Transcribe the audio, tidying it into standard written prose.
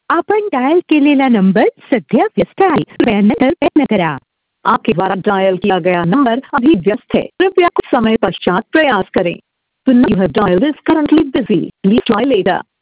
आपण डायल केलेला नंबर सध्या व्यस्त आहे. कृपया प्रयत्न करा. आपके द्वारा डायल किया गया नंबर अभी व्यस्त है, कृपया कुछ समय पश्चात प्रयास करें. The number you have dialed is currently busy. Please try later.